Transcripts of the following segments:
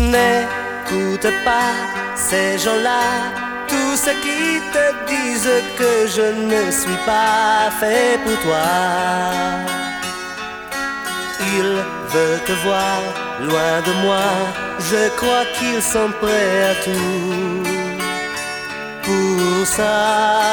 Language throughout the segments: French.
N'écoute pas ces gens-là, tous ceux qui te disent que je ne suis pas fait pour toi. Ils veulent te voir loin de moi, je crois qu'ils sont prêts à tout pour ça.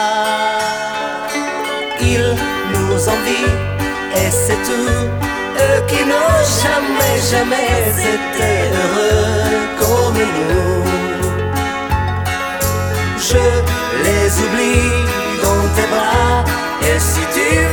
Ils nous envient et c'est tout, eux qui n'ont jamais, jamais été heureux comme nous. Je les oublie dans tes bras, et si tu